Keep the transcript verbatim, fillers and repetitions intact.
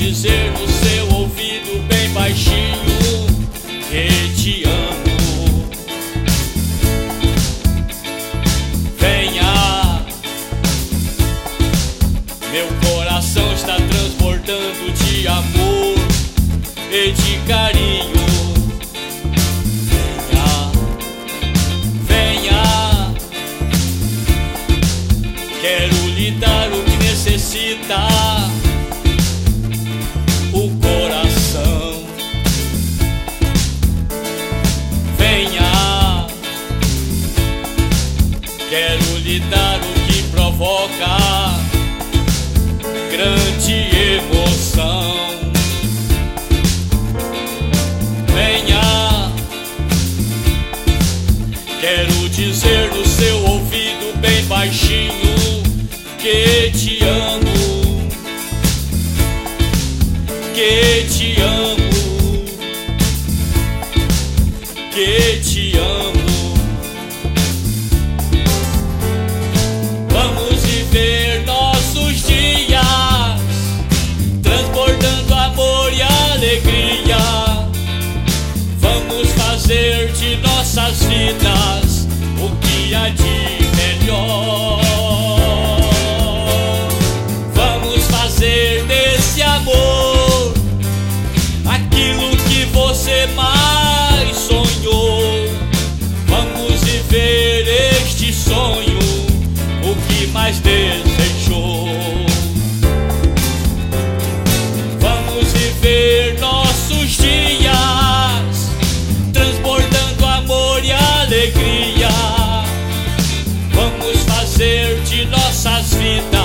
dizer no seu ouvido bem baixinho que te amo. Venha, meu coração está transbordando de amor e de carinho. Quero lhe dar o que necessita o coração. Venha, quero lhe dar o que provoca grande emoção. Venha, quero dizer no seu ouvido bem baixinho que te amo, que te amo, que te amo. Vamos viver nossos dias transbordando amor e alegria. Vamos fazer de nossas vidas o que há de melhor. Fazer desse amor aquilo que você mais sonhou. Vamos viver este sonho, o que mais desejou. Vamos viver nossos dias transbordando amor e alegria. Vamos fazer de nossas vidas